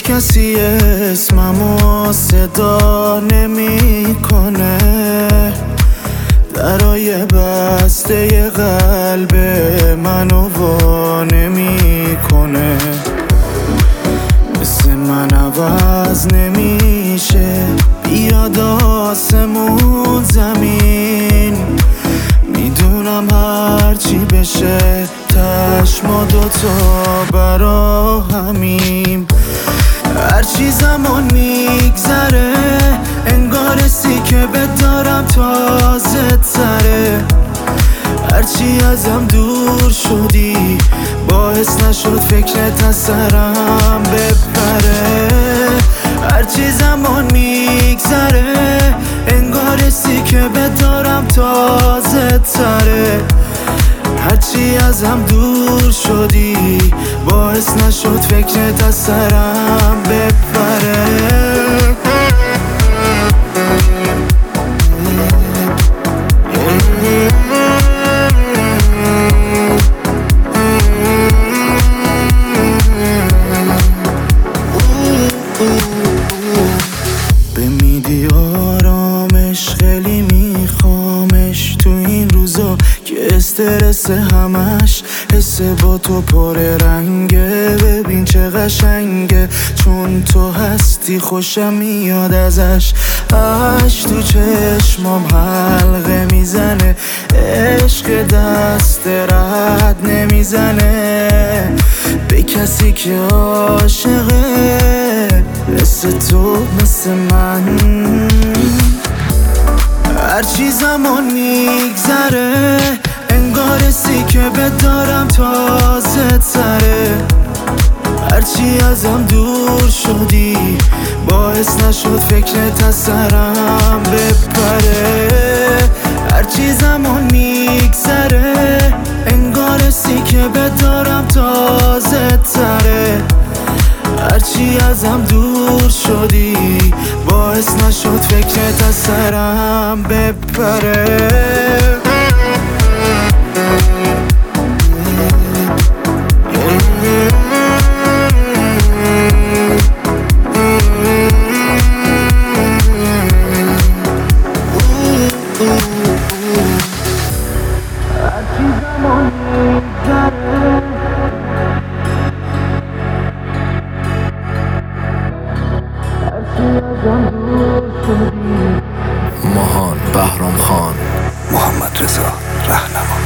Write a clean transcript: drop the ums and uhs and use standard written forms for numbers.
کسی اسممو صدا نمیکنه، درای بسته قلب منو وا نمیکنه. مثل من عوض نمیشه، بیاد آسمون زمین. میدونم هرچی بشه تش ما دوتا برا همیم. هرچی زمان میگذره انگار حسی که بدارم تازه تره. هرچی ازم دور شدی باعث نشد فکرت از سرم بپره. هرچی زمان میگذره انگار حسی که بدارم تازه تره. هرچی ازم دور شدی باعث نشد فکرت از سرم بپره. بمیدی آرامش خیلی میخوامش تو این روزا که استرس همش حس با تو پر رنگه. ببین چه قشنگه چون تو هستی خوشم میاد ازش. اش تو چشمام حلقه میزنه، عشق دست رد نمیزنه به کسی که عاشقه مثل تو مثل من. هرچی زمان میگذره انگار حسی که بدارم تازه تره. هرچی ازم دور شدی باعث نشد فکرت از سرم بپره. هرچی زمان میگذره انگار حسی که بدارم تازه تره. هرچی ازم دور شدی باعث نشد فکرت از سرم بپره. ماهان بهرام خان، محمد رضا رهنما.